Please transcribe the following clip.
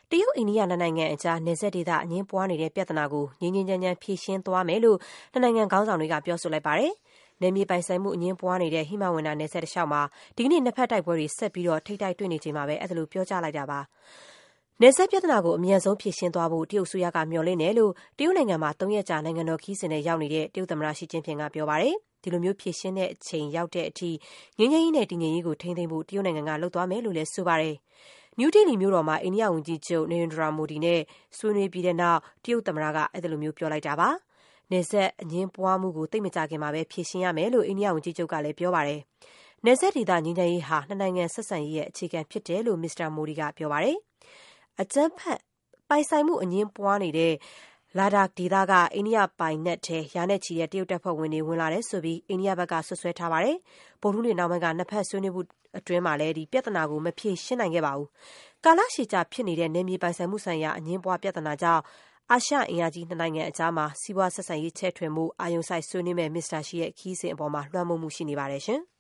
တရုတ်အိန္ဒိယနှစ်နိုင်ငံအကြားနယ်စပ်ဒေသအငြင်းပွားနေတဲ့ပြဿနာကိုငြိမ်းငြိမ်းချမ်းချမ်းဖြေရှင်းသွားမယ်လို့နှစ်နိုင်ငံခေါင်းဆောင်တွေကပြောဆိုလိုက်ပါတယ်။နယ်မြေပိုင်ဆိုင်မှုအငြင်းပွားနေတဲ့ဟိမဝန္တာနယ်စပ်တစ်လျှောက်မှာဒီကနေ့နှစ်ဖက်တိုက်ပွဲတွေဆက်ပြီးထိပ်တိုက်တွေ့နေချိန်မှာပဲအဲ့လိုပြောကြားလိုက်တာပါ။နယ်စပ်ပြဿနာကိုအမြန်ဆုံးဖြေရှင်းသွားဖို့တရုတ်အစိုးရကမျှော်လင့်တယ်လို့တရုတ်နိုင်ငံမှာ3ရက်ကြာနိုင်ငံတော်ခရီးစဉ်နဲ့ရောက်နေတဲ့တရုတ်သမ္မတရှီကျင်းဖျင်ကပြောပါတယ်။ဒီလိုမျိုးဖြေရှင်းတဲ့အချိန်ရောက်တဲ့အထိငြိမ်းချမ်းရေးနဲ့တည်ငြိမ်ရေးကိုထိန်းသိမ်းဖို့တရုတ်နိုင်ငံကလုပ်သွားမယ်လို့လည်းဆိုပါတယ်။နယူးဒေလီမြို့တော်မှာအိန္ဒိယဝန်ကြီးချုပ်နေရိန်ဒရာမိုဒီနဲ့ဆွေးနွေးပြီးတဲ့နောက်တရုတ်သမ္မတကအဲ့လိုမျိုးပြောလိုက်တာပါ။နယ်စပ်အငြင်းပွားမှုကိုသိပ်မကြခင်မှာပဲဖြေရှင်းရမယ်လို့အိန္ဒိယဝန်ကြီးချုပ်ကလည်းပြောပါတယ်။နယ်စပ်ဒေသငြိမ်းချမ်းရေးဟာနှစ်နိုင်ငံဆက်ဆံရေးရဲ့အခြေခံဖြစ်တယ်လို့မစ္စတာမိုဒီကပြောပါတယ်။အကြမ်းဖက်ပိုင်ဆိုင်မှုအငြင်းပွားနေတဲ့လာဒါဒေသကအိန္ဒိယပိုင်နက်ထဲရာနဲ့ချီတဲ့တရုတ်တပ်ဖွဲ့ဝင်တွေဝင်လာတယ်ဆိုပြီးအိန္ဒိယဘက်ကဆွဆွဲထားပါတယ်။ဗုဒ္ဓဟူးနေ့နောက်ပိုင်းကနှစ်ဖက်ဆွေးနွေးမှုအတွင်းမှာလည်းဒီပြဿနာကိုမဖြေရှင်းနိုင်ခဲ့ပါဘူး။ကာလရှည်ကြာဖြစ်နေတဲ့နယ်မြေပိုင်ဆိုင်မှုဆိုင်ရာအငြင်းပွားပြဿနာကြောင့်အာရှအင်အားကြီးနှစ်နိုင်ငံအကြားမှာစီးပွားဆက်ဆံရေးချဲ့ထွင်မှုအာရုံစိုက်ဆွေးနွေးမဲ့မစ္စတာရှီရဲ့ခရီးစဉ်အပေါ်မှာလွှမ်းမိုးမှုရှိနေပါတယ်ရှင်။